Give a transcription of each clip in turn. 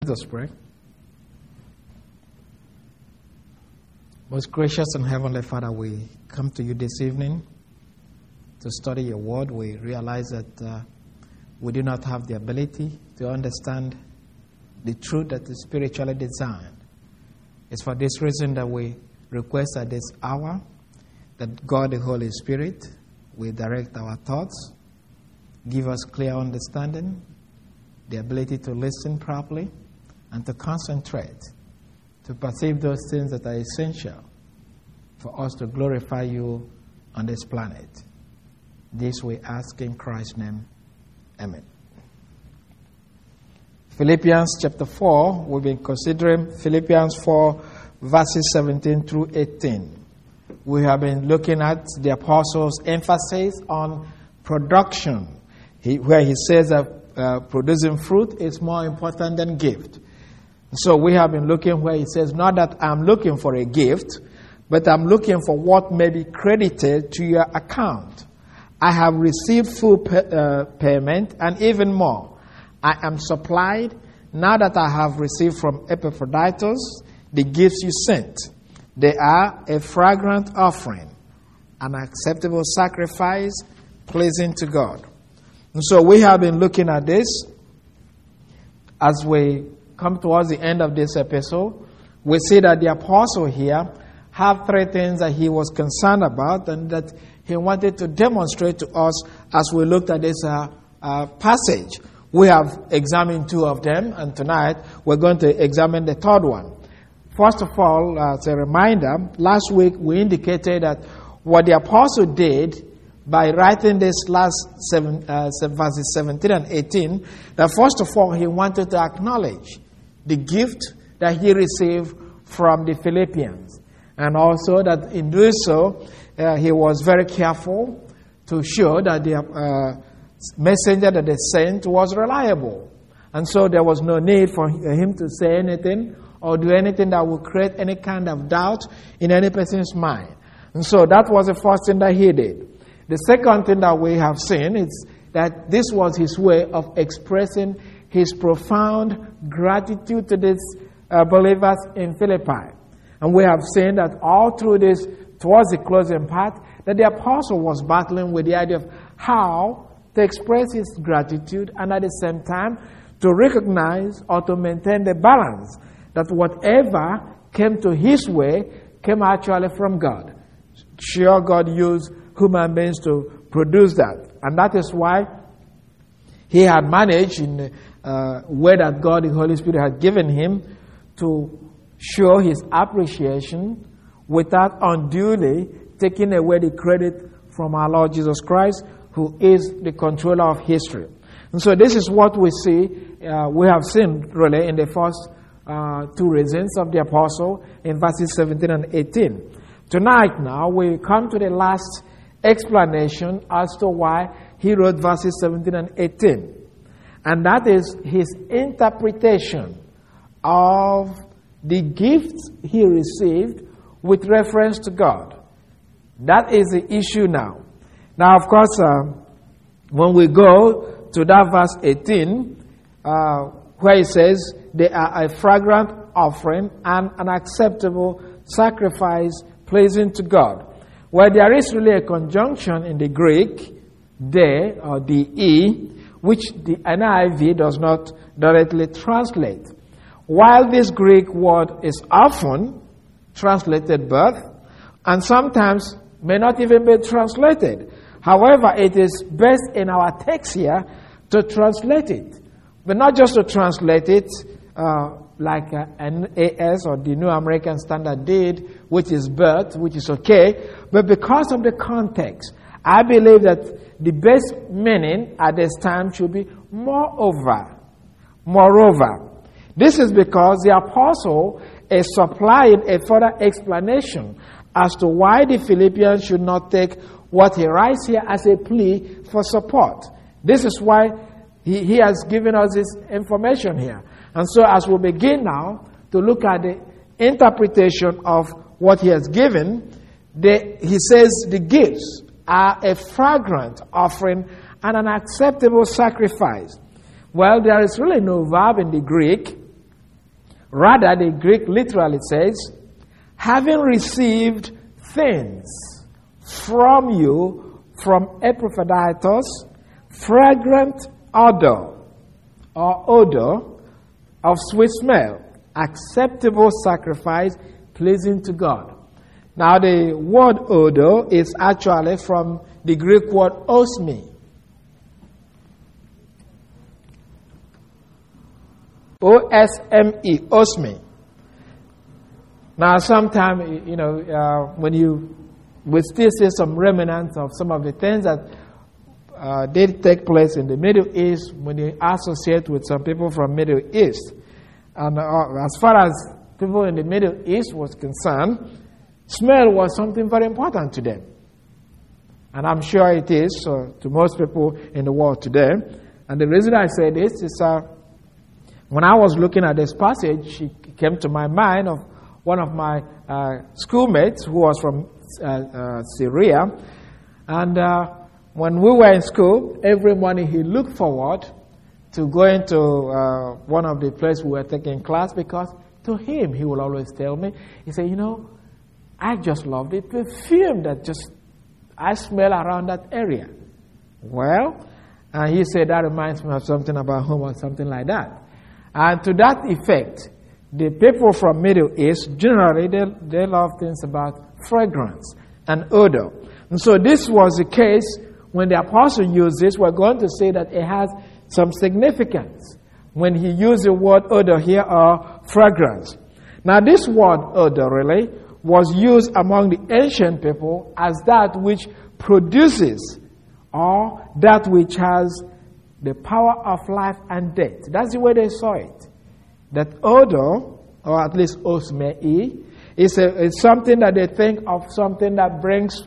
Let us pray. Most gracious and heavenly Father, we come to you this evening to study your word. We realize that we do not have the ability to understand the truth that is spiritually designed. It's for this reason that we request at this hour that God, the Holy Spirit, will direct our thoughts, give us clear understanding, the ability to listen properly, and to concentrate, to perceive those things that are essential for us to glorify you on this planet. This we ask in Christ's name. Amen. Philippians chapter 4, we've been considering Philippians 4, verses 17 through 18. We have been looking at the apostle's emphasis on production, where he says that producing fruit is more important than gift. So we have been looking where he says, not that I'm looking for a gift, but I'm looking for what may be credited to your account. I have received full payment and even more. I am supplied now that I have received from Epaphroditus the gifts you sent. They are a fragrant offering, an acceptable sacrifice, pleasing to God. And so we have been looking at this as we come towards the end of this episode. We see that the apostle here have three things that he was concerned about and that he wanted to demonstrate to us as we looked at this passage. We have examined two of them, and tonight we're going to examine the third one. First of all, as a reminder, last week we indicated that what the apostle did by writing this last verses 17 and 18, that first of all he wanted to acknowledge the gift that he received from the Philippians. And also that in doing so, he was very careful to show that the messenger that they sent was reliable. And so there was no need for him to say anything or do anything that would create any kind of doubt in any person's mind. And so that was the first thing that he did. The second thing that we have seen is that this was his way of expressing his profound gratitude to these believers in Philippi. And we have seen that all through this, towards the closing part, that the apostle was battling with the idea of how to express his gratitude and at the same time to recognize or to maintain the balance that whatever came to his way came actually from God. Sure, God used human beings to produce that. And that is why he had managed in the way that God, the Holy Spirit, had given him to show his appreciation without unduly taking away the credit from our Lord Jesus Christ, who is the controller of history. And so this is what we see, we have seen really in the first two reasons of the apostle in verses 17 and 18. Tonight now we come to the last explanation as to why he wrote verses 17 and 18. And that is his interpretation of the gifts he received with reference to God. That is the issue now. Now, of course, when we go to that verse 18, where it says, they are a fragrant offering and an acceptable sacrifice pleasing to God. Well, there is really a conjunction in the Greek, de or de, which the NIV does not directly translate. While this Greek word is often translated birth, and sometimes may not even be translated. However, it is best in our text here to translate it. But not just to translate it like NAS or the New American Standard did, which is birth, which is okay, but because of the context. I believe that the best meaning at this time should be moreover. Moreover. This is because the apostle is supplying a further explanation as to why the Philippians should not take what he writes here as a plea for support. This is why he has given us this information here. And so as we begin now to look at the interpretation of what he has given, he says the gifts are a fragrant offering and an acceptable sacrifice. Well, there is really no verb in the Greek Rather, the Greek literally says, having received things from you from Epaphroditus, fragrant odor or odor of sweet smell, acceptable sacrifice, pleasing to God. Now, the word odor is actually from the Greek word osme. O-S-M-E, osme. Now, sometimes, when we still see some remnants of some of the things that did take place in the Middle East when you associate with some people from Middle East. And as far as people in the Middle East was concerned, smell was something very important to them. And I'm sure it is to most people in the world today. And the reason I say this is when I was looking at this passage, it came to my mind of one of my schoolmates who was from Syria. And when we were in school, every morning he looked forward to going to one of the places we were taking class, because to him, he will always tell me, he said, I just love the perfume that I smell around that area. Well, and he said that reminds me of something about home or something like that. And to that effect, the people from Middle East, generally, they love things about fragrance and odor. And so this was the case when the apostle used this. We're going to say that it has some significance when he used the word odor here, or fragrance. Now, this word odor really was used among the ancient people as that which produces, or that which has the power of life and death. That's the way they saw it. That odor, or at least osme, is something that they think of, something that brings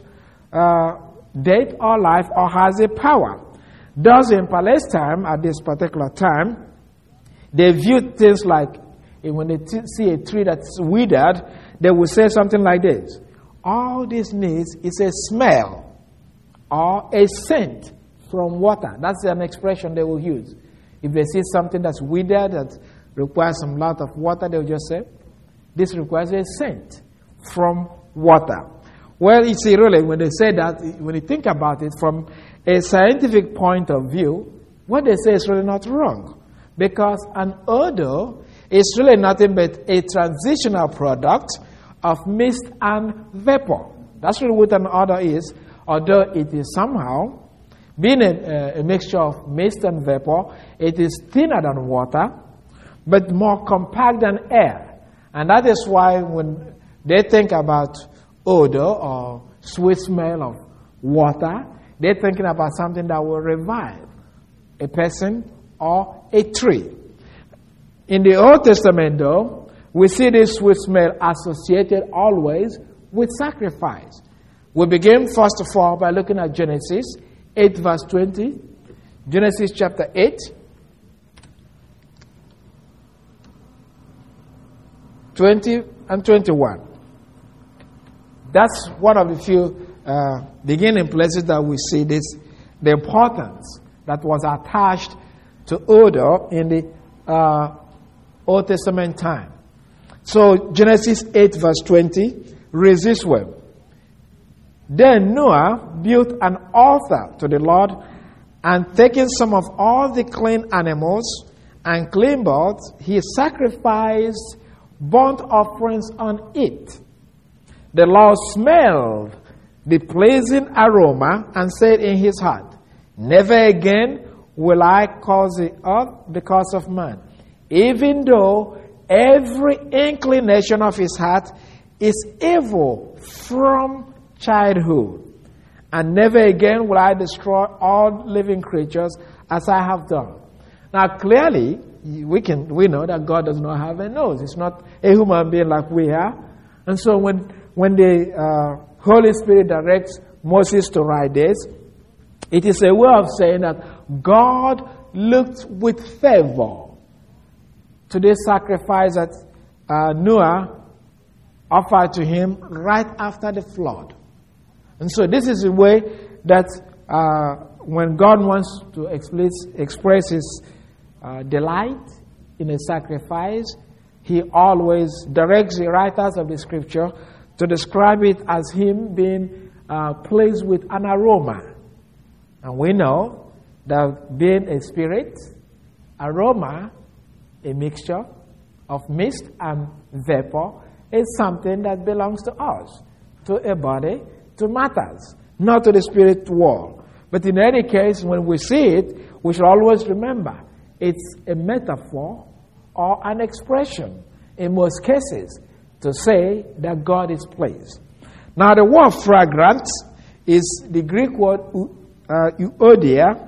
death or life, or has a power. Thus, in Palestine, at this particular time, they viewed things like, when they see a tree that's withered, they will say something like this: all this needs is a smell or a scent from water. That's an expression they will use. If they see something that's withered, that requires some lot of water, they'll just say, this requires a scent from water. Well, you see, really, when they say that, when you think about it from a scientific point of view, what they say is really not wrong. Because an odor is really nothing but a transitional product of mist and vapor. That's really what an odor is, although it is somehow, being a mixture of mist and vapor, it is thinner than water, but more compact than air. And that is why when they think about odor or sweet smell of water, they're thinking about something that will revive a person or a tree. In the Old Testament, though, we see this sweet smell associated always with sacrifice. We begin, first of all, by looking at Genesis 8, verse 20. Genesis chapter 8. 20 and 21. That's one of the few beginning places that we see this, the importance that was attached to odor in the Old Testament time. So Genesis 8 verse 20 reads this way: Then Noah built an altar to the Lord, and taking some of all the clean animals and clean birds, he sacrificed burnt offerings on it. The Lord smelled the pleasing aroma and said in his heart, Never again will I cause the earth because of man, even though every inclination of his heart is evil from childhood. And never again will I destroy all living creatures as I have done. Now clearly, we know that God does not have a nose. It's not a human being like we are. And so when the Holy Spirit directs Moses to write this, it is a way of saying that God looked with favor to this sacrifice that Noah offered to him right after the flood. And so this is the way that when God wants to express his delight in a sacrifice, he always directs the writers of the scripture to describe it as him being pleased with an aroma. And we know that being a spirit, aroma, a mixture of mist and vapor, is something that belongs to us, to a body, to matters, not to the spirit world. But in any case, when we see it, we should always remember it's a metaphor or an expression, in most cases, to say that God is pleased. Now, the word fragrant is the Greek word euodia.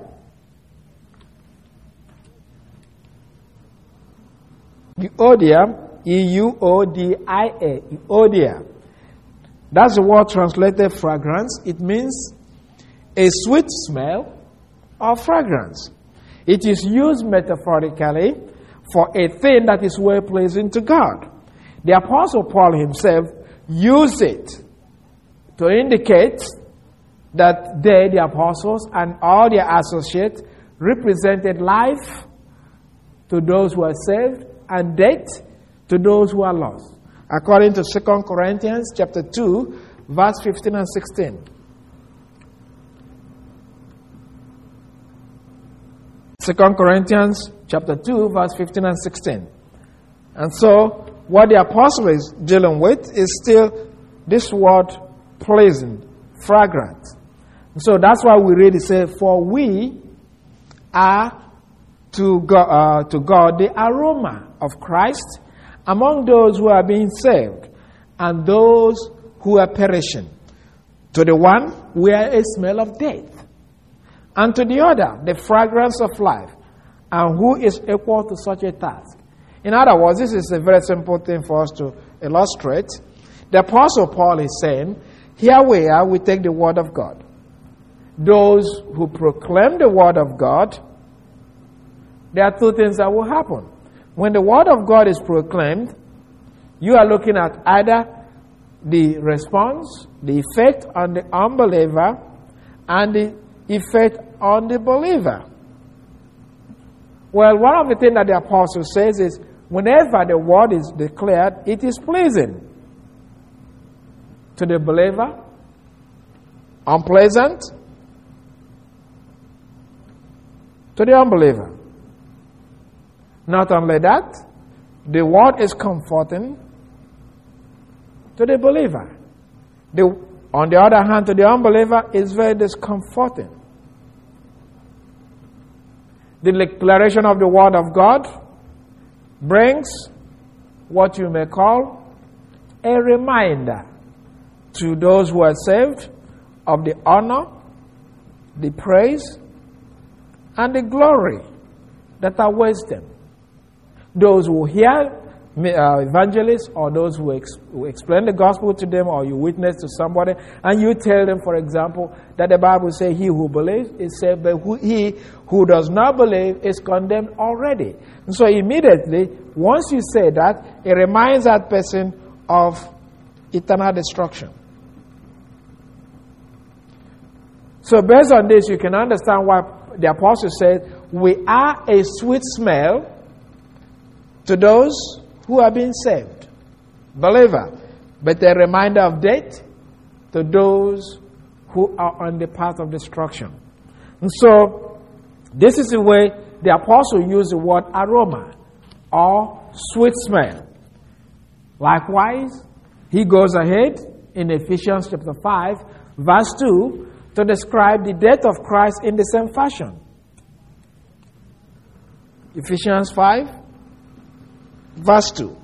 Euodia, E-U-O-D-I-A, euodia. That's the word translated fragrance. It means a sweet smell or fragrance. It is used metaphorically for a thing that is well pleasing to God. The Apostle Paul himself used it to indicate that they, the apostles, and all their associates represented life to those who are saved and death to those who are lost. According to 2 Corinthians chapter 2, verse 15 and 16. 2 Corinthians chapter 2, verse 15 and 16. And so, what the apostle is dealing with is still this word pleasant, fragrant. And so that's why we read it, say, for we are to God the aroma of Christ among those who are being saved and those who are perishing. To the one, we are a smell of death, and to the other, the fragrance of life. And who is equal to such a task? In other words, this is a very simple thing for us to illustrate. The Apostle Paul is saying, here we are, we take the Word of God. Those who proclaim the Word of God, there are two things that will happen. When the Word of God is proclaimed, you are looking at either the response, the effect on the unbeliever, and the effect on the believer. Well, one of the things that the apostle says is, whenever the word is declared, it is pleasing to the believer, unpleasant to the unbeliever. Not only that, the word is comforting to the believer. On the other hand, to the unbeliever, it's very discomforting. The declaration of the Word of God brings what you may call a reminder to those who are saved of the honor, the praise, and the glory that awaits them. Those who hear evangelists, or those who explain the gospel to them, or you witness to somebody and you tell them, for example, that the Bible says he who believes is saved, but he who does not believe is condemned already. And so immediately, once you say that, it reminds that person of eternal destruction. So based on this, you can understand why the apostle said, we are a sweet smell to those who are being saved, believer, but a reminder of death to those who are on the path of destruction. And so, this is the way the apostle used the word aroma, or sweet smell. Likewise, he goes ahead in Ephesians chapter 5, verse 2, to describe the death of Christ in the same fashion. Ephesians 5, verse 2.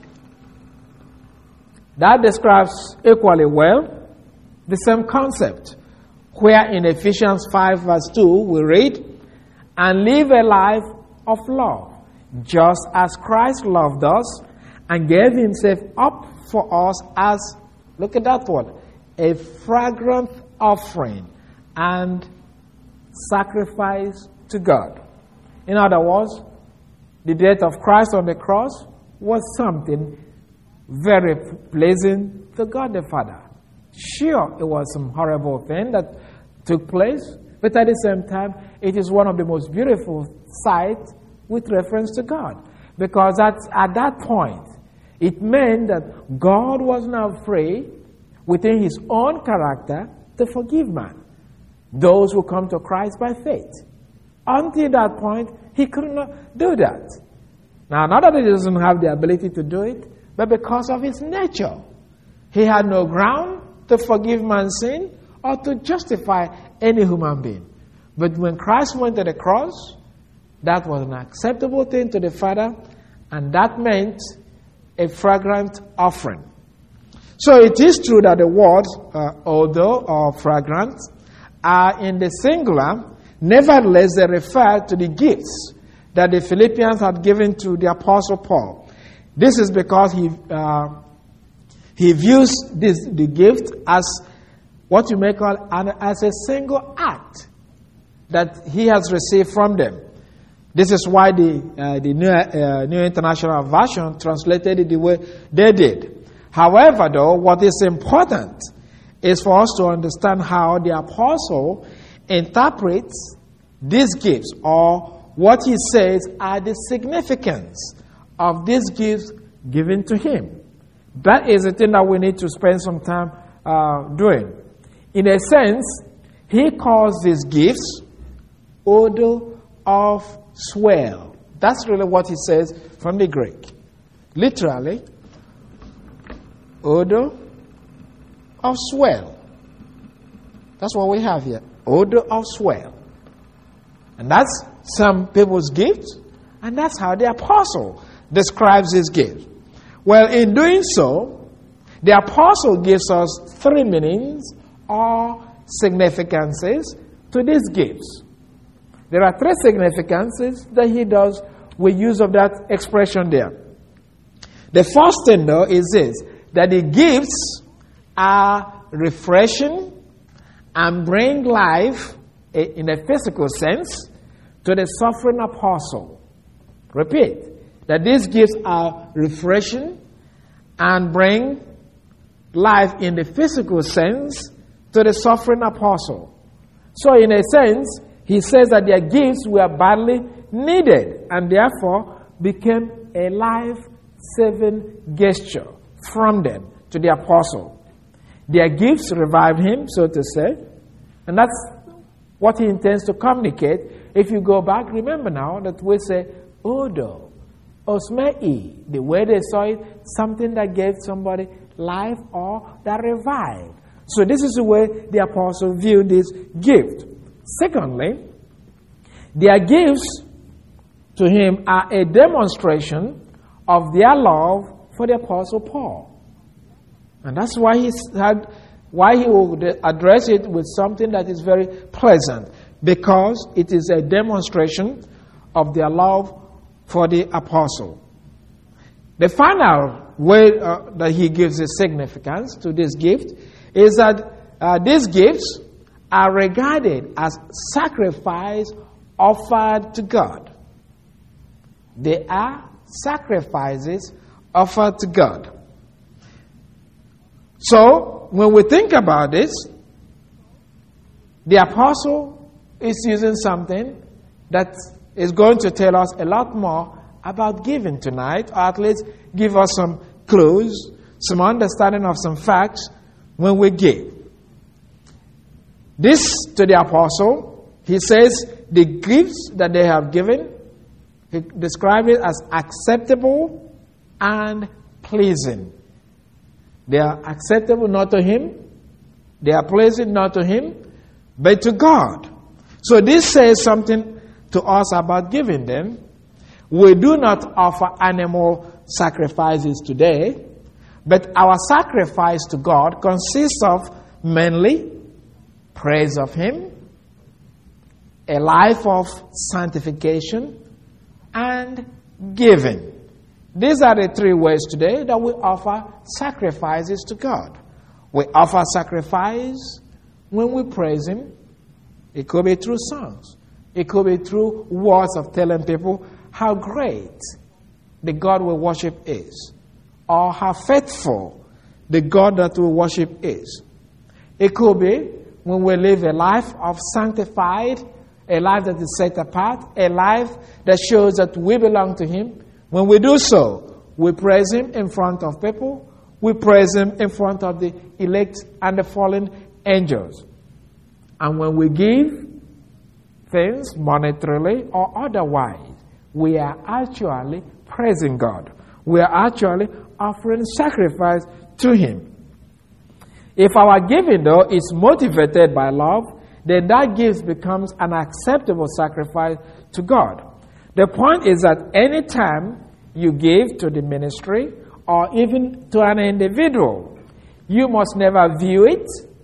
That describes equally well the same concept, where in Ephesians 5, verse 2, we read, and live a life of love, just as Christ loved us and gave himself up for us as, look at that word, a fragrant offering and sacrifice to God. In other words, the death of Christ on the cross was something very pleasing to God the Father. Sure, it was some horrible thing that took place, but at the same time, it is one of the most beautiful sights with reference to God. Because at that point, It meant that God was now free within his own character to forgive man, those who come to Christ by faith. Until that point, he could not do that. Now, not that he doesn't have the ability to do it, but because of his nature. He had no ground to forgive man's sin or to justify any human being. But when Christ went to the cross, that was an acceptable thing to the Father, and that meant a fragrant offering. So it is true that the words odor or fragrant are in the singular. Nevertheless, they refer to the gifts that the Philippians had given to the Apostle Paul. This is because he views the gift as what you may call as a single act that he has received from them. This is why the New International Version translated it the way they did. However, though, what is important is for us to understand how the apostle interprets these gifts, or what he says are the significance of these gifts given to him. That is the thing that we need to spend some time doing. In a sense, he calls these gifts odor of swell. That's really what he says from the Greek. Literally, odor of swell. That's what we have here. Odor of swell. And that's some people's gifts, and that's how the apostle describes his gift. Well, in doing so, the apostle gives us three meanings or significances to these gifts. There are three significances that he does with use of that expression there. The first thing, though, is this, that the gifts are refreshing and bring life in a physical sense to the suffering apostle. Repeat, that these gifts are refreshing and bring life in the physical sense to the suffering apostle. So in a sense, he says that their gifts were badly needed and therefore became a life-saving gesture from them to the apostle. Their gifts revived him, so to say, and that's what he intends to communicate. If you go back, remember now that we say odo, osmei, the way they saw it, something that gave somebody life or that revived. So this is the way the apostle viewed this gift. Secondly, their gifts to him are a demonstration of their love for the apostle Paul. And that's why he would address it with something that is very pleasant, because it is a demonstration of their love for the apostle. The final way that he gives a significance to this gift is that these gifts are regarded as sacrifice offered to God. They are sacrifices offered to God. So, when we think about this, the apostle is using something that is going to tell us a lot more about giving tonight, or at least give us some clues, some understanding of some facts when we give. This to the apostle, he says the gifts that they have given, he describes it as acceptable and pleasing. They are acceptable not to him, they are pleasing not to him, but to God. So this says something to us about giving them. We do not offer animal sacrifices today, but our sacrifice to God consists of mainly praise of him, a life of sanctification, and giving. These are the three ways today that we offer sacrifices to God. We offer sacrifice when we praise him. It could be through songs. It could be through words of telling people how great the God we worship is, or how faithful the God that we worship is. It could be when we live a life of sanctified, a life that is set apart, a life that shows that we belong to him. When we do so, We praise Him in front of people. We praise Him in front of the elect and the fallen angels. And when we give things monetarily or otherwise, we are actually praising God. We are actually offering sacrifice to Him. If our giving, though, is motivated by love, then that gift becomes an acceptable sacrifice to God. The point is that any time you give to the ministry or even to an individual, you must never view it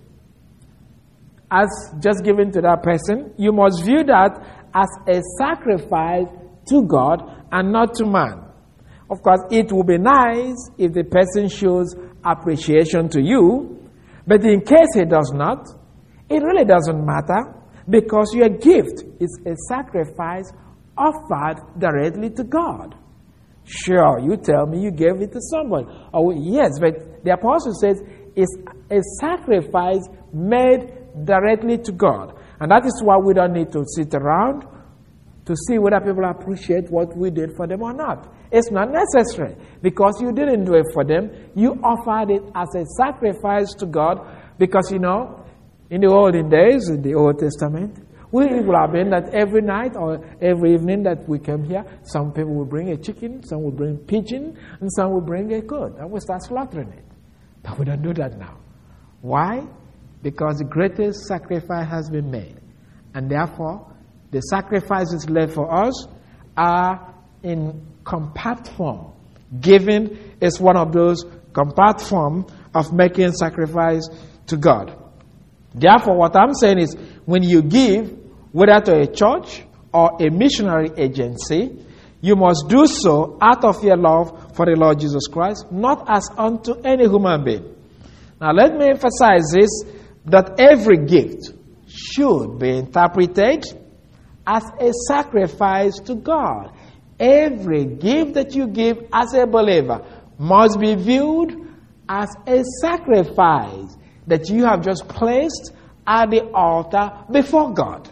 as just giving to that person. You must view that as a sacrifice to God and not to man. Of course, it would be nice if the person shows appreciation to you, but in case he does not, it really doesn't matter, because your gift is a sacrifice offered directly to God. Sure, you tell me you gave it to someone. Oh, yes, but the apostle says it's a sacrifice made directly to God. And that is why we don't need to sit around to see whether people appreciate what we did for them or not. It's not necessary, because you didn't do it for them. You offered it as a sacrifice to God, because, you know, in the olden days, in the Old Testament, we would have been that every night or every evening that we came here, some people would bring a chicken, some would bring pigeon, and some would bring a goat, and we start slaughtering it. But we don't do that now. Why? Because the greatest sacrifice has been made. And therefore, the sacrifices left for us are in compact form. Giving is one of those compact form of making sacrifice to God. Therefore, what I'm saying is, when you give, whether to a church or a missionary agency, you must do so out of your love for the Lord Jesus Christ, not as unto any human being. Now, let me emphasize this, that every gift should be interpreted as a sacrifice to God. Every gift that you give as a believer must be viewed as a sacrifice that you have just placed at the altar before God.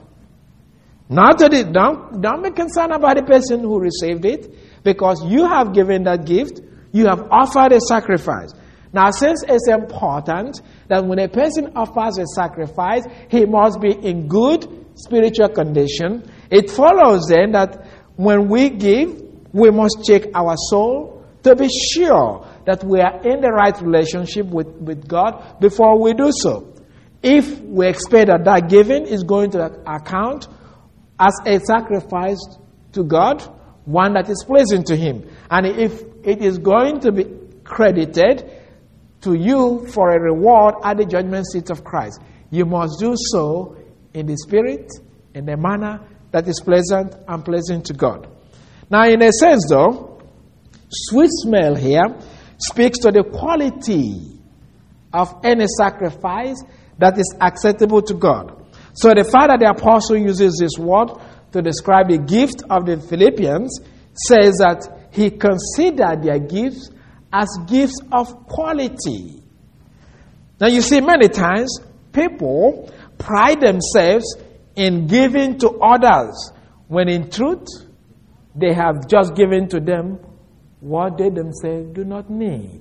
Not that don't be concerned about the person who received it, because you have given that gift, you have offered a sacrifice. Now, since it's important that when a person offers a sacrifice, he must be in good spiritual condition, it follows then that when we give, we must check our soul to be sure that we are in the right relationship with God before we do so. If we expect that that giving is going to account as a sacrifice to God, one that is pleasing to Him, and if it is going to be credited to you for a reward at the judgment seat of Christ, you must do so in the spirit, in the manner that is pleasant and pleasing to God. Now, in a sense, though, sweet smell here speaks to the quality of any sacrifice that is acceptable to God. So the fact that the apostle uses this word to describe the gift of the Philippians says that he considered their gifts as gifts of quality. Now, you see, many times people pride themselves in giving to others, when in truth they have just given to them what they themselves do not need.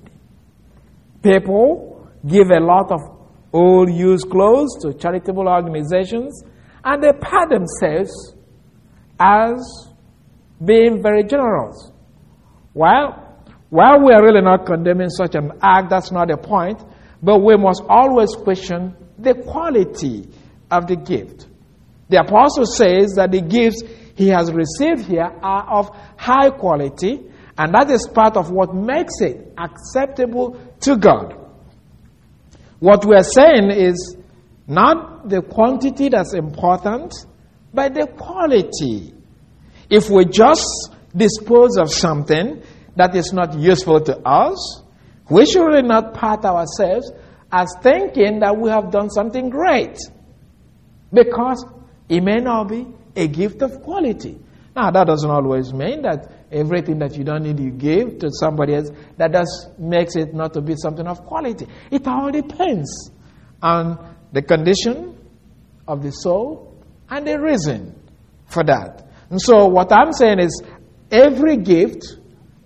People give a lot of old used clothes to charitable organizations, and they pat themselves as being very generous. While we are really not condemning such an act, that's not the point, but we must always question the quality of the gift. The apostle says that the gifts he has received here are of high quality, and that is part of what makes it acceptable to God. What we are saying is not the quantity that's important, but the quality. If we just dispose of something that is not useful to us, we should really not pat ourselves as thinking that we have done something great, because it may not be a gift of quality. Now, that doesn't always mean that everything that you don't need you give to somebody else, that does makes it not to be something of quality. It all depends on the condition of the soul and the reason for that. And so what I'm saying is, every gift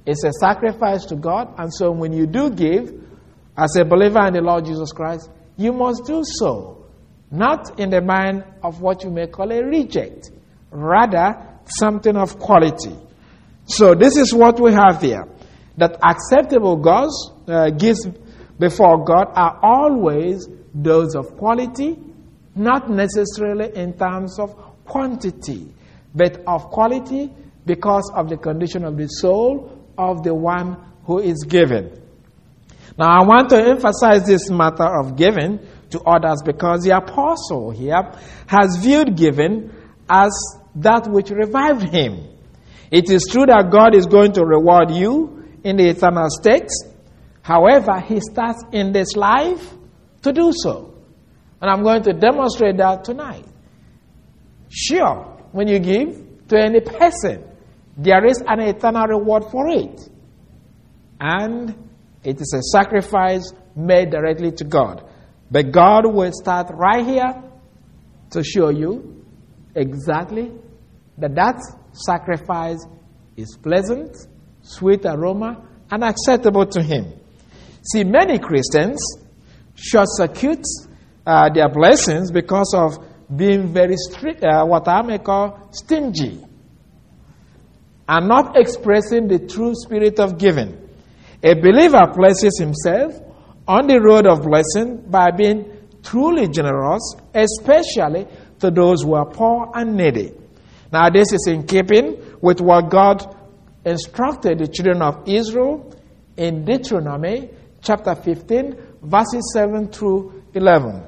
It's a sacrifice to God. And so when you do give, as a believer in the Lord Jesus Christ, you must do so. Not in the mind of what you may call a reject. Rather, something of quality. So this is what we have here. That acceptable gifts before God are always those of quality, not necessarily in terms of quantity, but of quality because of the condition of the soul of the one who is given. Now I want to emphasize this matter of giving to others because the apostle here has viewed giving as that which revived him. It is true that God is going to reward you in the eternal state. However, he starts in this life to do so. And I'm going to demonstrate that tonight. Sure, when you give to any person, there is an eternal reward for it. And it is a sacrifice made directly to God. But God will start right here to show you exactly that sacrifice is pleasant, sweet aroma, and acceptable to him. See, many Christians short-circuit their blessings because of being very what I may call stingy, and not expressing the true spirit of giving. A believer places himself on the road of blessing by being truly generous, especially to those who are poor and needy. Now, this is in keeping with what God instructed the children of Israel in Deuteronomy chapter 15, verses 7 through 11.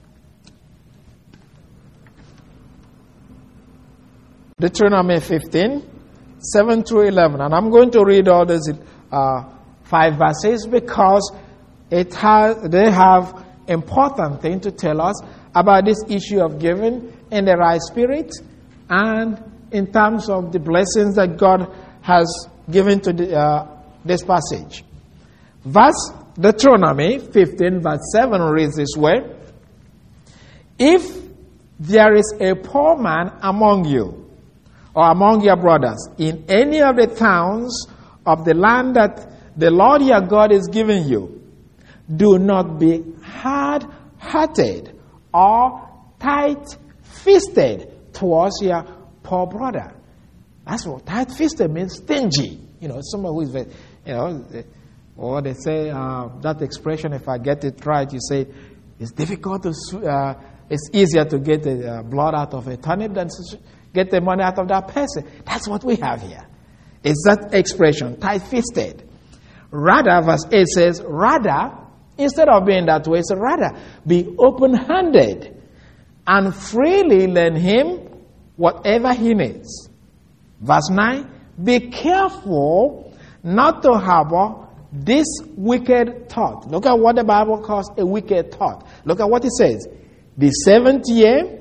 Deuteronomy 15, 7 through 11. And I'm going to read all these 5 verses because they have important things to tell us about this issue of giving in the right spirit and in terms of the blessings that God has given to this passage. Deuteronomy 15 verse 7 reads this way: If there is a poor man among you, or among your brothers, in any of the towns of the land that the Lord your God is giving you, do not be hard-hearted or tight-fisted towards your poor brother. That's what tight-fisted means, stingy. Someone who is very, or they say that expression, if I get it right, you say, it's difficult to, it's easier to get the blood out of a turnip than to get the money out of that person. That's what we have here. It's that expression, tight-fisted. Rather, verse 8 says, rather, instead of being that way, it's rather be open-handed and freely lend him whatever he needs. Verse 9, be careful not to harbor this wicked thought. Look at what the Bible calls a wicked thought. Look at what it says. The 7th year,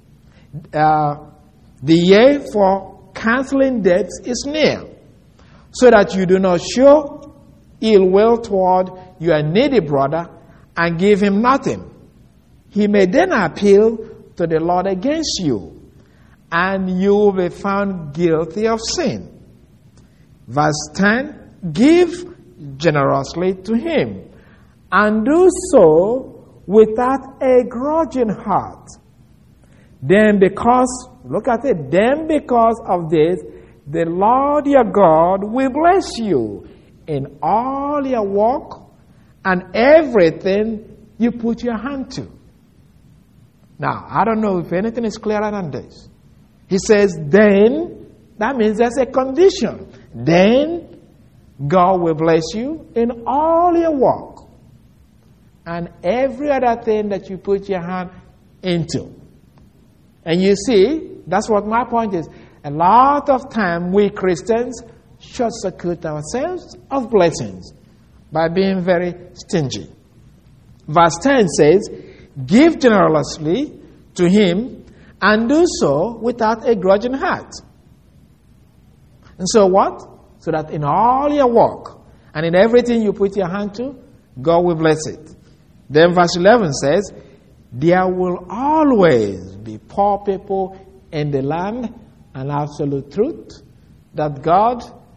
the year for canceling debts is near, so that you do not show ill will toward your needy brother and give him nothing. He may then appeal to the Lord against you, and you will be found guilty of sin. Verse 10, give generously to him, and do so without a grudging heart. Then because of this, the Lord your God will bless you in all your work and everything you put your hand to. Now, I don't know if anything is clearer than this. He says, then, that means there's a condition. Then God will bless you in all your work and every other thing that you put your hand into. And you see, that's what my point is. A lot of time we Christians short-circuit ourselves of blessings by being very stingy. Verse 10 says, give generously to him and do so without a grudging heart. And so what? So that in all your work and in everything you put your hand to, God will bless it. Then verse 11 says, there will always be poor people in the land, an absolute truth that God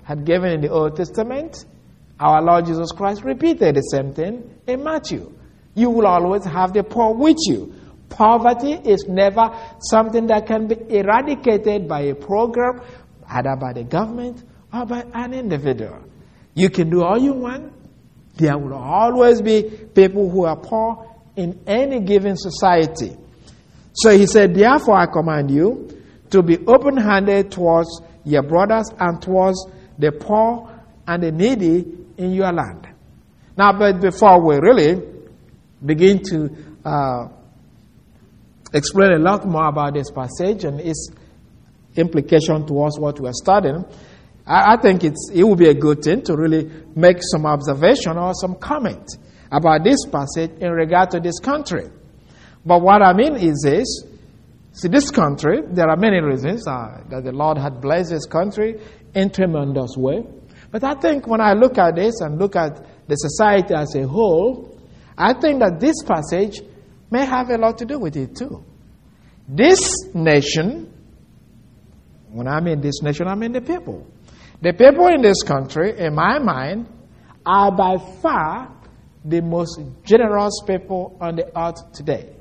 had given in the Old Testament, our Lord Jesus Christ repeated the same thing in Matthew. You will always have the poor with you. Poverty is never something that can be eradicated by a program, either by the government or by an individual. You can do all you want. There will always be people who are poor in any given society. So he said, therefore I command you to be open-handed towards your brothers and towards the poor and the needy in your land. Now, but before we really begin to explain a lot more about this passage and its implication towards what we are studying, I think it would be a good thing to really make some observation or some comment about this passage in regard to this country. But what I mean is this. See, this country, there are many reasons that the Lord had blessed this country in tremendous way. But I think when I look at this and look at the society as a whole, I think that this passage may have a lot to do with it too. This nation, when I mean this nation, I mean the people. The people in this country, in my mind, are by far the most generous people on the earth today.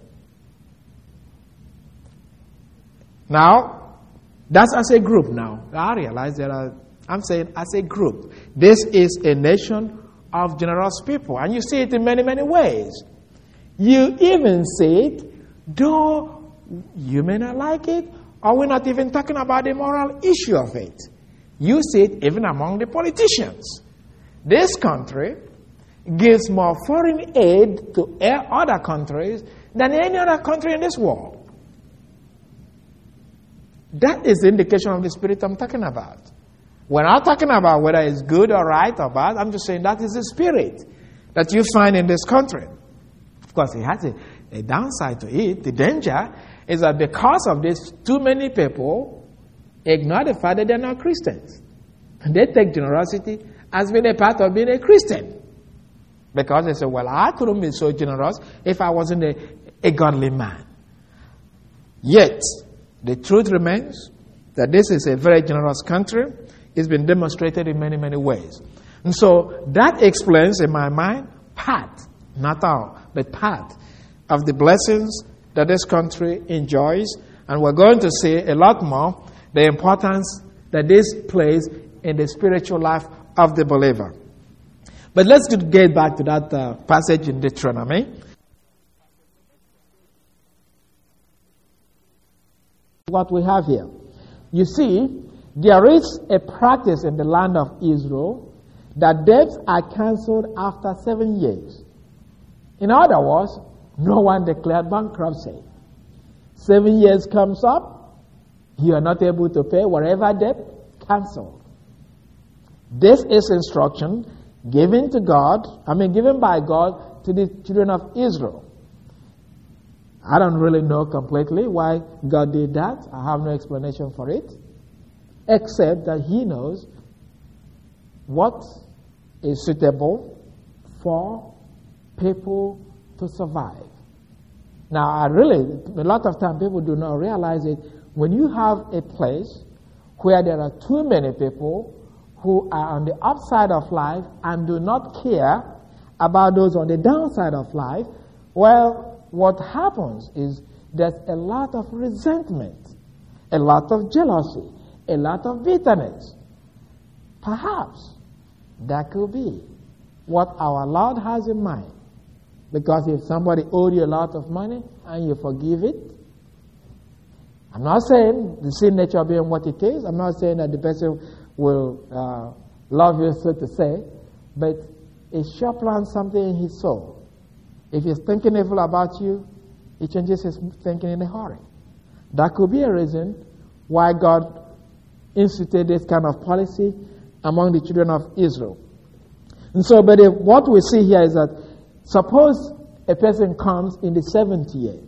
Now, that's as a group now. I realize I'm saying as a group. This is a nation of generous people. And you see it in many, many ways. You even see it, though you may not like it, or we're not even talking about the moral issue of it. You see it even among the politicians. This country gives more foreign aid to other countries than any other country in this world. That is the indication of the spirit I'm talking about. We're not talking about whether it's good or right or bad. I'm just saying that is the spirit that you find in this country. Of course, it has a downside to it. The danger is that because of this, too many people ignore the fact that they're not Christians. And they take generosity as being a part of being a Christian. Because they say, well, I couldn't be so generous if I wasn't a godly man. Yet, the truth remains that this is a very generous country. It's been demonstrated in many, many ways. And so that explains, in my mind, part, not all, but part of the blessings that this country enjoys. And we're going to see a lot more the importance that this plays in the spiritual life of the believer. But let's get back to that passage in Deuteronomy. What we have here. You see, there is a practice in the land of Israel that debts are cancelled after 7 years. In other words, no one declared bankruptcy. 7 years comes up, you are not able to pay whatever debt, cancelled. This is instruction given by God to the children of Israel. I don't really know completely why God did that. I have no explanation for it, except that He knows what is suitable for people to survive. Now, a lot of times people do not realize it. When you have a place where there are too many people who are on the upside of life and do not care about those on the downside of life, well, what happens is there's a lot of resentment, a lot of jealousy, a lot of bitterness. Perhaps that could be what our Lord has in mind. Because if somebody owed you a lot of money and you forgive it, I'm not saying the sin nature being what it is. I'm not saying that the person will love you, so to say, but it sure plants something in his soul. If he's thinking evil about you, he changes his thinking in a hurry. That could be a reason why God instituted this kind of policy among the children of Israel. And so, but what we see here is that suppose a person comes in the 7th year,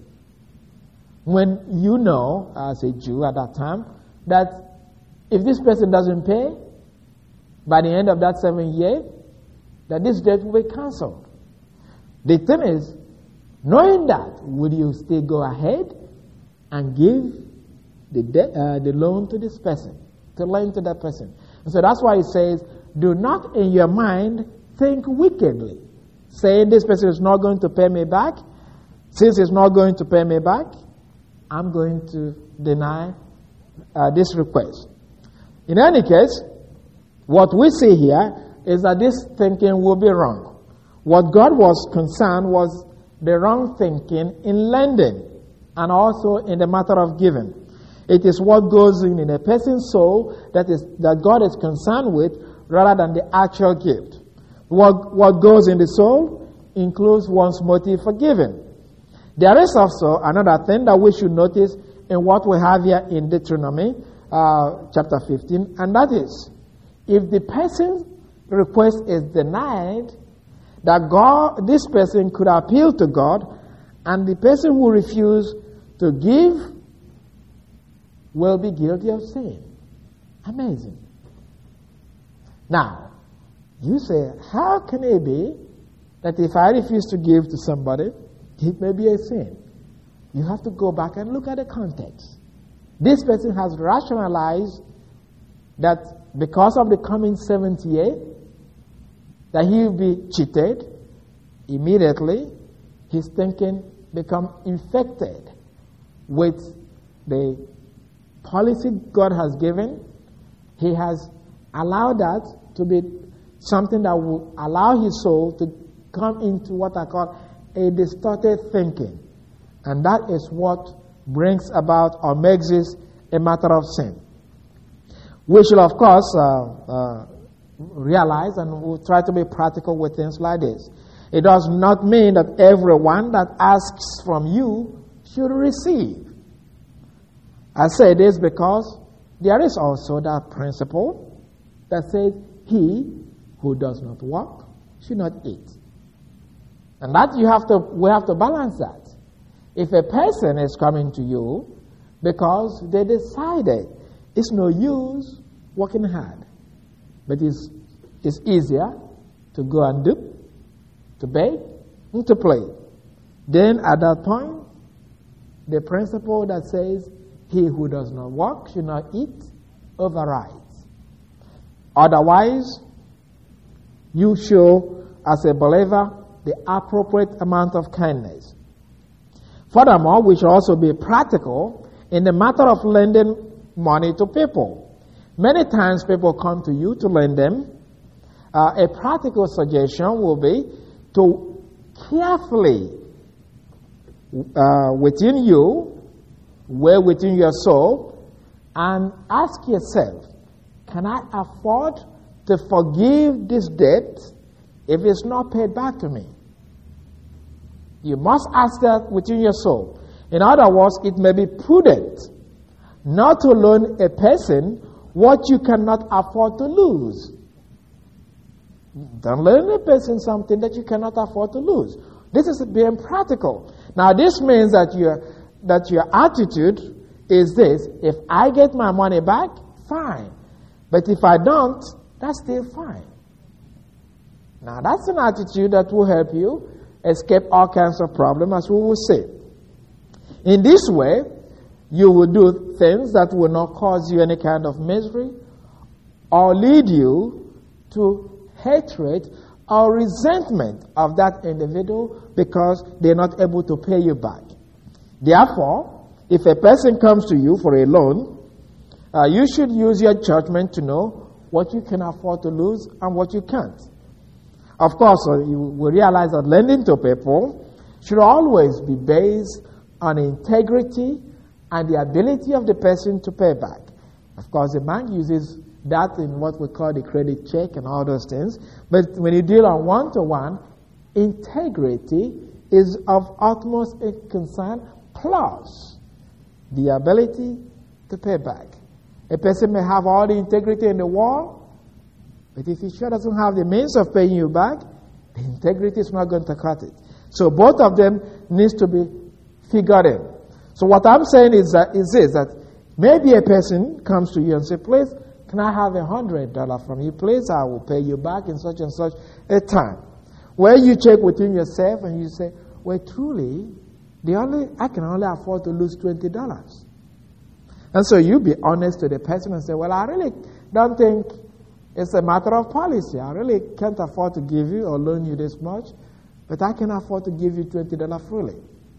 when you know, as a Jew at that time, that if this person doesn't pay by the end of that 7th year, that this debt will be cancelled. The thing is, knowing that, would you still go ahead and give the loan to this person, to lend to that person? And so that's why he says, do not in your mind think wickedly, saying this person is not going to pay me back. Since he's not going to pay me back, I'm going to deny this request. In any case, what we see here is that this thinking will be wrong. What God was concerned was the wrong thinking in lending and also in the matter of giving. It is what goes in a person's soul that God is concerned with rather than the actual gift. What goes in the soul includes one's motive for giving. There is also another thing that we should notice in what we have here in Deuteronomy chapter 15, and that is, if the person's request is denied, that this person could appeal to God, and the person who refuses to give will be guilty of sin. Amazing. Now, you say, how can it be that if I refuse to give to somebody, it may be a sin? You have to go back and look at the context. This person has rationalized that because of the coming 70th year, that he will be cheated. Immediately, his thinking becomes infected with the policy God has given. He has allowed that to be something that will allow his soul to come into what I call a distorted thinking. And that is what brings about or makes this a matter of sin. We should, of course, realize, and we'll try to be practical with things like this. It does not mean that everyone that asks from you should receive. I say this because there is also that principle that says, he who does not work should not eat. And that we have to balance that. If a person is coming to you because they decided it's no use working hard, but it's easier to go and do, to beg, and to play, then at that point, the principle that says he who does not work should not eat overrides. Otherwise, you show as a believer the appropriate amount of kindness. Furthermore, we should also be practical in the matter of lending money to people. Many times people come to you to lend them. A practical suggestion will be to carefully within you, well within your soul, and ask yourself, can I afford to forgive this debt if it's not paid back to me? You must ask that within your soul. In other words, it may be prudent not to loan a person what you cannot afford to lose. Don't loan a person something that you cannot afford to lose. This is being practical. Now, this means that your attitude is this: if I get my money back, fine. But if I don't, that's still fine. Now, that's an attitude that will help you escape all kinds of problems, as we will see. In this way, you will do things that will not cause you any kind of misery or lead you to hatred or resentment of that individual because they're not able to pay you back. Therefore, if a person comes to you for a loan, you should use your judgment to know what you can afford to lose and what you can't. Of course, you will realize that lending to people should always be based on integrity and the ability of the person to pay back. Of course, the bank uses that in what we call the credit check and all those things. But when you deal on one-to-one, integrity is of utmost concern, plus the ability to pay back. A person may have all the integrity in the world, but if he sure doesn't have the means of paying you back, the integrity is not going to cut it. So both of them needs to be figured in. So what I'm saying is that maybe a person comes to you and says, please, can I have $100 from you? Please, I will pay you back in such and such a time. Where you check within yourself and you say, well, truly, I can only afford to lose $20. And so you be honest to the person and say, well, I really don't think It's a matter of policy. I really can't afford to give you or loan you this much, but I can afford to give you $20 freely.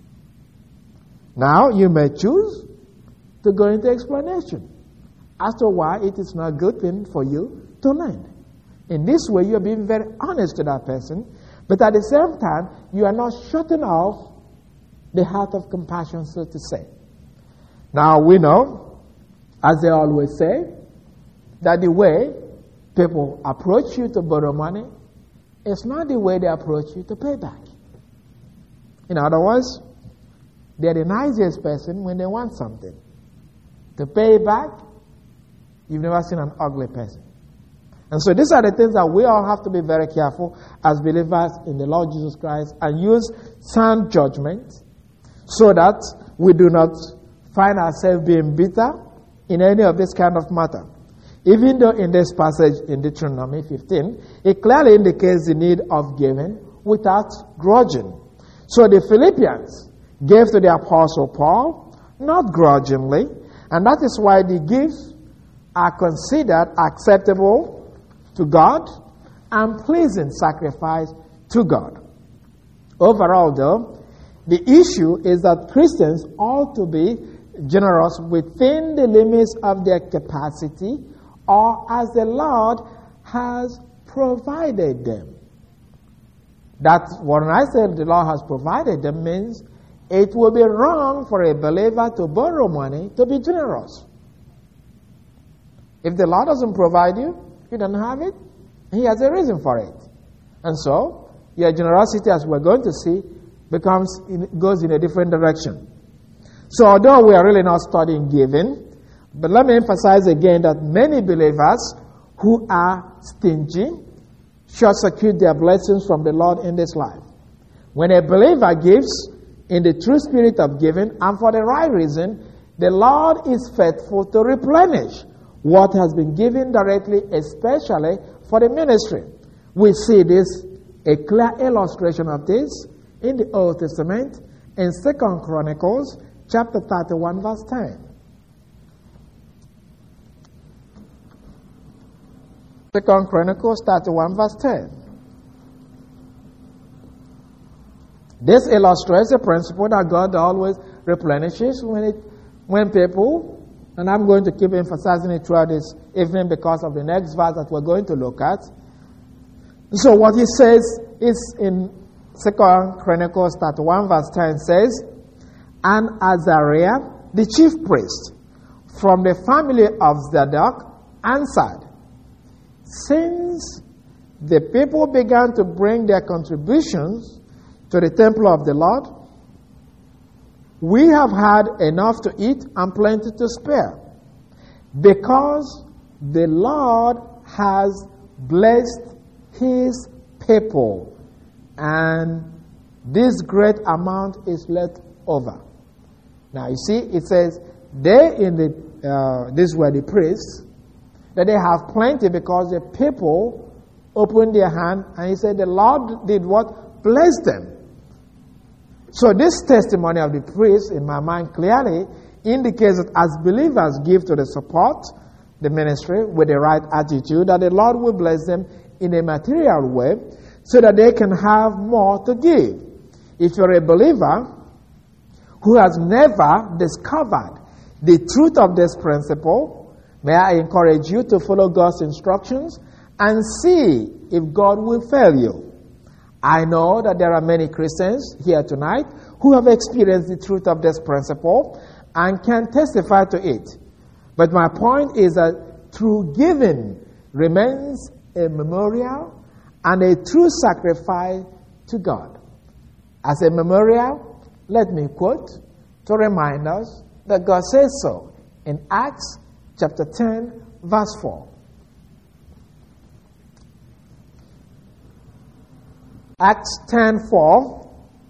Now, you may choose to go into explanation as to why it is not a good thing for you to lend. In this way, you are being very honest to that person, but at the same time, you are not shutting off the heart of compassion, so to say. Now, we know, as they always say, that the way people approach you to borrow money is not the way they approach you to pay back. In other words, they're the nicest person when they want something. To pay back, you've never seen an ugly person. And so these are the things that we all have to be very careful as believers in the Lord Jesus Christ and use sound judgment so that we do not find ourselves being bitter in any of this kind of matter. Even though in this passage in Deuteronomy 15, it clearly indicates the need of giving without grudging. So the Philippians gave to the Apostle Paul, not grudgingly, and that is why the gifts are considered acceptable to God and pleasing sacrifice to God. Overall, though, the issue is that Christians ought to be generous within the limits of their capacity or as the Lord has provided them. That's when I say the Lord has provided them means it will be wrong for a believer to borrow money to be generous. If the Lord doesn't provide you, you don't have it, He has a reason for it. And so, your generosity, as we're going to see, goes in a different direction. So, although we are really not studying giving, but let me emphasize again that many believers who are stingy short-circuit their blessings from the Lord in this life. When a believer gives in the true spirit of giving and for the right reason, the Lord is faithful to replenish what has been given directly, especially for the ministry. We see this, a clear illustration of this in the Old Testament in 2 Chronicles chapter 31 verse 10. 2 Chronicles 31 verse 10. This illustrates the principle that God always replenishes when people, and I'm going to keep emphasizing it throughout this evening because of the next verse that we're going to look at. So what he says is in 2 Chronicles 31 verse 10 says, and Azariah, the chief priest, from the family of Zadok, answered, since the people began to bring their contributions to the temple of the Lord, we have had enough to eat and plenty to spare, because the Lord has blessed His people, and this great amount is left over. Now you see, it says they these were the priests, that they have plenty because the people opened their hand, and he said the Lord did what? Bless them. So this testimony of the priest, in my mind, clearly indicates that as believers give to the support, the ministry, with the right attitude, that the Lord will bless them in a material way so that they can have more to give. If you're a believer who has never discovered the truth of this principle, may I encourage you to follow God's instructions and see if God will fail you. I know that there are many Christians here tonight who have experienced the truth of this principle and can testify to it. But my point is that true giving remains a memorial and a true sacrifice to God. As a memorial, let me quote to remind us that God says so in Acts chapter 10, verse 4. Acts 10:4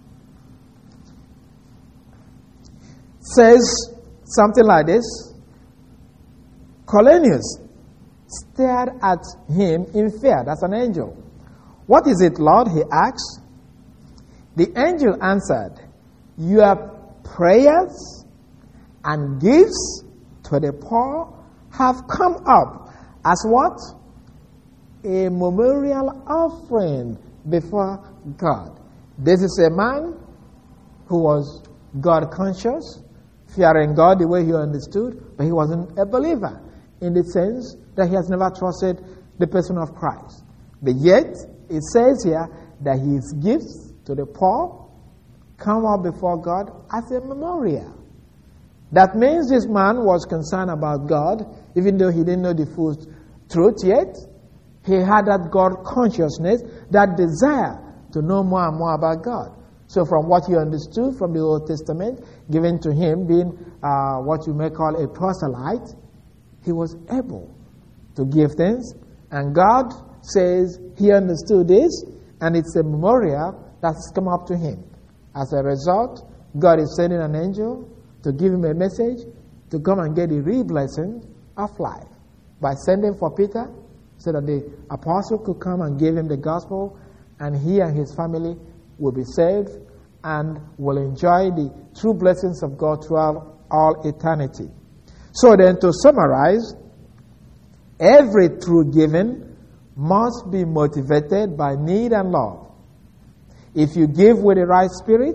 says something like this. Cornelius stared at him in fear. That's an angel. What is it, Lord? He asked. The angel answered, your prayers and gifts to the poor have come up as what? a memorial offering before God. This is a man who was God conscious, fearing God the way he understood, but he wasn't a believer in the sense that he has never trusted the person of Christ. But yet, it says here that his gifts to the poor come up before God as a memorial. That means this man was concerned about God, even though he didn't know the full truth yet. He had that God consciousness, that desire to know more and more about God. So from what he understood from the Old Testament, given to him being what you may call a proselyte, he was able to give things. And God says he understood this, and it's a memorial that's come up to him. As a result, God is sending an angel to give him a message to come and get the real blessing of life by sending for Peter so that the apostle could come and give him the gospel, and he and his family will be saved and will enjoy the true blessings of God throughout all eternity. So then, to summarize, every true giving must be motivated by need and love. If you give with the right spirit,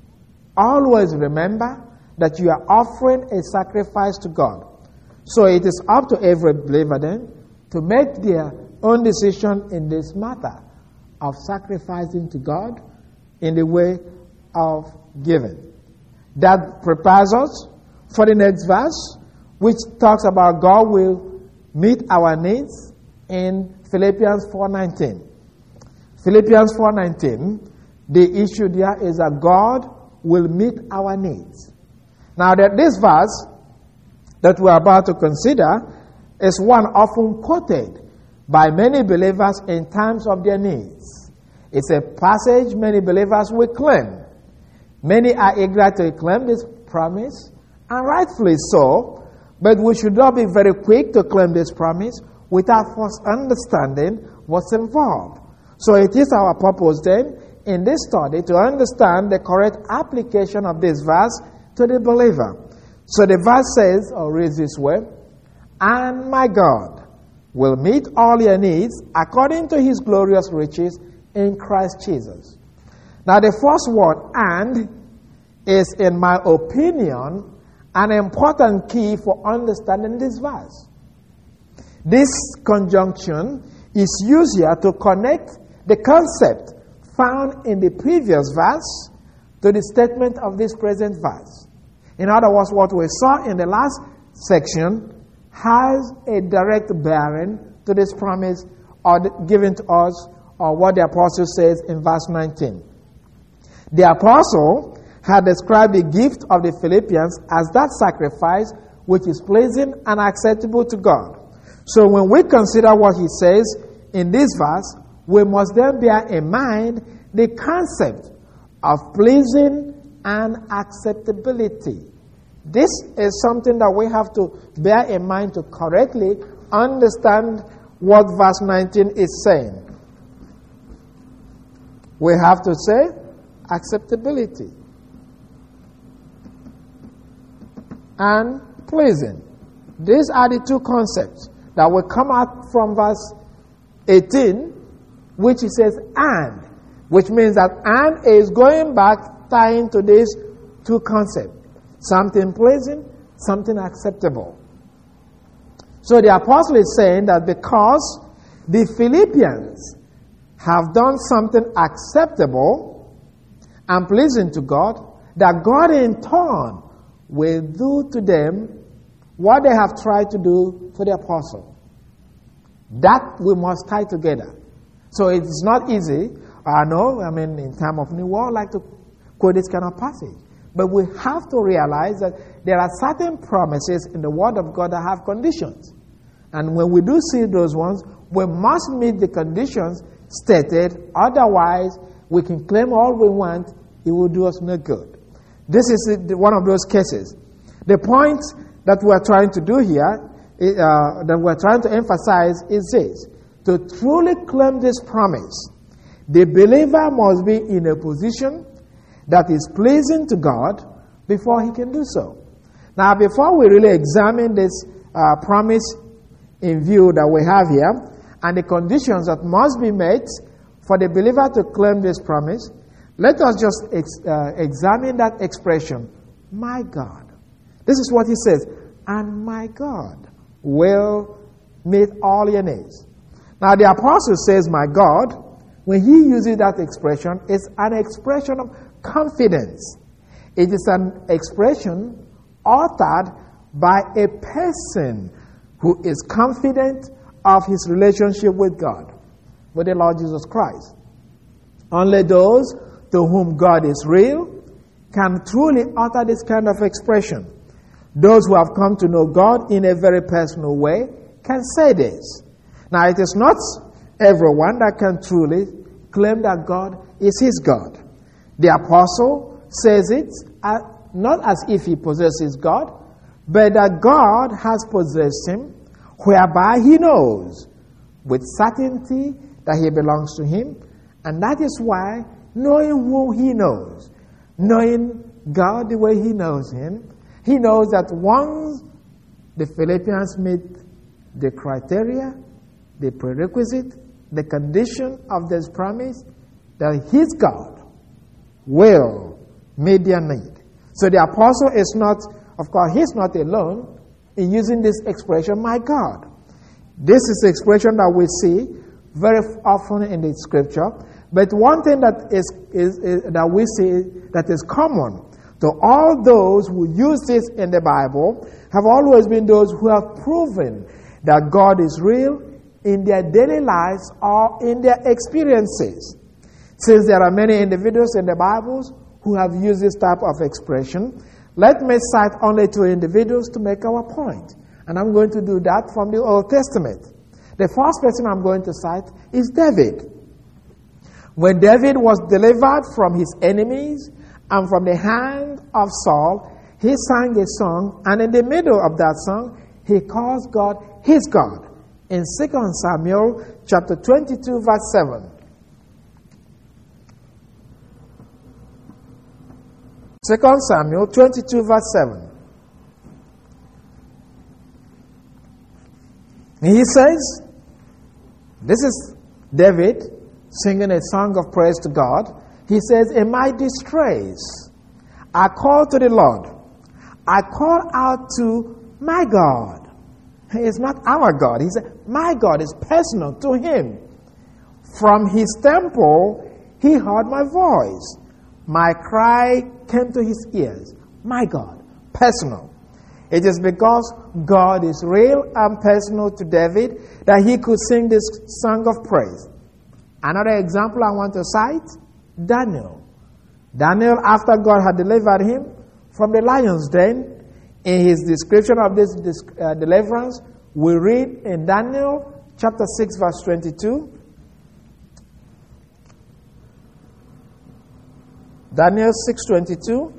always remember that you are offering a sacrifice to God. So it is up to every believer then to make their own decision in this matter of sacrificing to God in the way of giving. That prepares us for the next verse, which talks about God will meet our needs in Philippians 4:19. Philippians 4:19, the issue there is that God will meet our needs. Now, that this verse that we are about to consider is one often quoted by many believers in times of their needs. It's a passage many believers will claim. Many are eager to claim this promise, and rightfully so, but we should not be very quick to claim this promise without first understanding what's involved. So it is our purpose then in this study to understand the correct application of this verse to the believer. So the verse says, or reads this way, "And my God will meet all your needs according to his glorious riches in Christ Jesus." Now the first word, "and," is, in my opinion, an important key for understanding this verse. This conjunction is used here to connect the concept found in the previous verse to the statement of this present verse. In other words, what we saw in the last section has a direct bearing to this promise given to us, or what the apostle says in verse 19. The apostle had described the gift of the Philippians as that sacrifice which is pleasing and acceptable to God. So when we consider what he says in this verse, we must then bear in mind the concept of pleasing and acceptability. This is something that we have to bear in mind to correctly understand what verse 19 is saying. We have to say acceptability and pleasing. These are the two concepts that will come out from verse 18, which it says "and," which means that "and" is going back, tying to these two concepts. Something pleasing, something acceptable. So the apostle is saying that because the Philippians have done something acceptable and pleasing to God, that God in turn will do to them what they have tried to do for the apostle. That we must tie together. So it's not easy. In time of New World, I like to quote this kind of passage. But we have to realize that there are certain promises in the Word of God that have conditions. And when we do see those ones, we must meet the conditions stated. Otherwise, we can claim all we want. It will do us no good. This is one of those cases. The point that we are trying to do here, that we are trying to emphasize, is this. To truly claim this promise, the believer must be in a position that is pleasing to God before he can do so. Now, before we really examine this promise in view that we have here, and the conditions that must be met for the believer to claim this promise, let us just examine that expression, my God. This is what he says, and my God will meet all your needs. Now the apostle says, my God, when he uses that expression, it's an expression of confidence. It is an expression uttered by a person who is confident of his relationship with God, with the Lord Jesus Christ. Only those to whom God is real can truly utter this kind of expression. Those who have come to know God in a very personal way can say this. Now, it is not everyone that can truly claim that God is his God. The apostle says it not as if he possesses God, but that God has possessed him, whereby he knows with certainty that he belongs to him. And that is why, knowing who he knows, knowing God the way he knows him, he knows that once the Philippians meet the criteria, the prerequisite, the condition of this promise, that his God will meet their need. So the apostle is not, of course, he's not alone in using this expression, my God. This is the expression that we see very often in the scripture. But one thing that that we see that is common to all those who use this in the Bible have always been those who have proven that God is real in their daily lives or in their experiences. Since there are many individuals in the Bible who have used this type of expression, let me cite only 2 individuals to make our point. And I'm going to do that from the Old Testament. The first person I'm going to cite is David. When David was delivered from his enemies and from the hand of Saul, he sang a song, and in the middle of that song, he calls God his God. In 2 Samuel chapter 22, verse 7. 2 Samuel 22, verse 7. He says, this is David singing a song of praise to God. He says, in my distress, I called to the Lord. I called out to my God. It's not our God. He said, my God is personal to him. From his temple, he heard my voice. My cry came to his ears. My God, personal. It is because God is real and personal to David that he could sing this song of praise. Another example I want to cite, Daniel. Daniel, after God had delivered him from the lion's den, in his description of this deliverance, we read in Daniel chapter 6, verse 22. Daniel 6:22.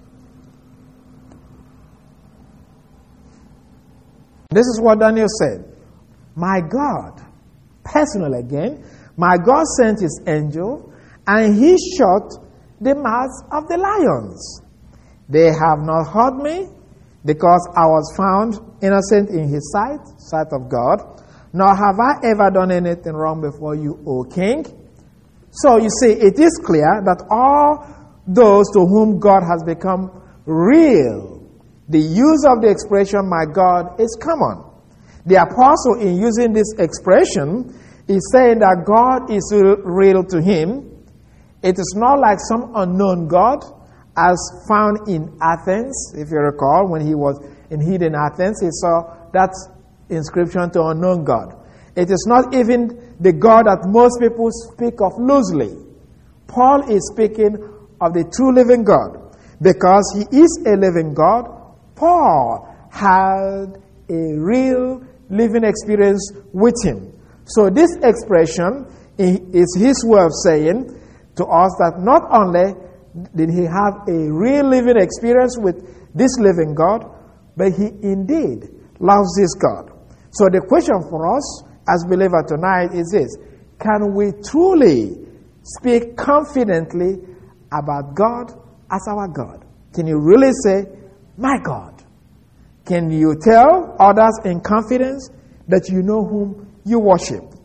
This is what Daniel said. My God, personal again, my God sent his angel, and he shut the mouths of the lions. They have not hurt me, because I was found innocent in his sight of God, nor have I ever done anything wrong before you, O king. So you see, it is clear that all those to whom God has become real, the use of the expression, my God, is common. The apostle, in using this expression, is saying that God is real to him. It is not like some unknown God, as found in Athens. If you recall, when he was in hidden Athens, he saw that inscription to unknown God. It is not even the God that most people speak of loosely. Paul is speaking of the true living God. Because he is a living God, Paul had a real living experience with him. So this expression is his way of saying to us that not only did he have a real living experience with this living God, but he indeed loves this God. So the question for us as believers tonight is this: can we truly speak confidently about God as our God? Can you really say, my God? Can you tell others in confidence that you know whom you worship?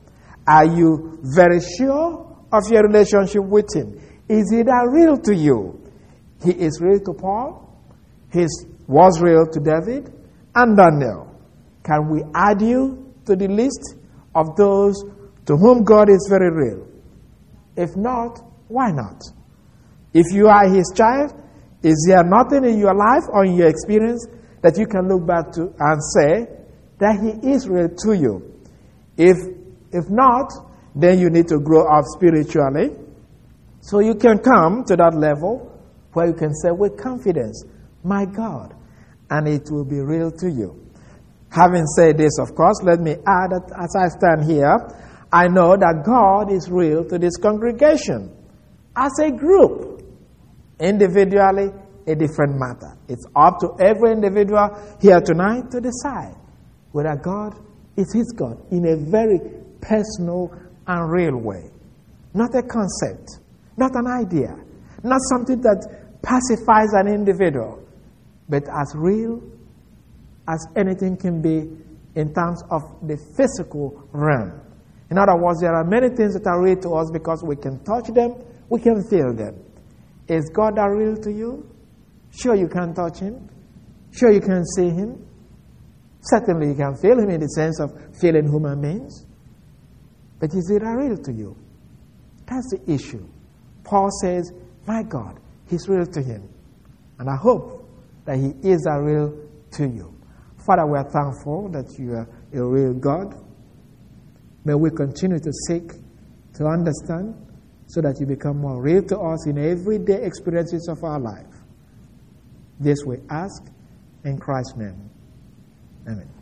Are you very sure of your relationship with him? Is he that real to you? He is real to Paul. He was real to David and Daniel. Can we add you to the list of those to whom God is very real? If not, why not? If you are his child, is there nothing in your life or in your experience that you can look back to and say that he is real to you? If not, then you need to grow up spiritually so you can come to that level where you can say with confidence, my God, and it will be real to you. Having said this, of course, let me add that as I stand here, I know that God is real to this congregation. As a group, individually, a different matter. It's up to every individual here tonight to decide whether God is his God in a very personal and real way. Not a concept, not an idea, not something that pacifies an individual, but as real as anything can be in terms of the physical realm. In other words, there are many things that are real to us because we can touch them, we can feel them. Is God that real to you? Sure, you can touch him. Sure, you can see him. Certainly, you can feel him in the sense of feeling human beings. But is it real to you? That's the issue. Paul says, my God, he's real to him. And I hope that he is real to you. Father, we are thankful that you are a real God. May we continue to seek to understand so that you become more real to us in everyday experiences of our life. This we ask in Christ's name. Amen.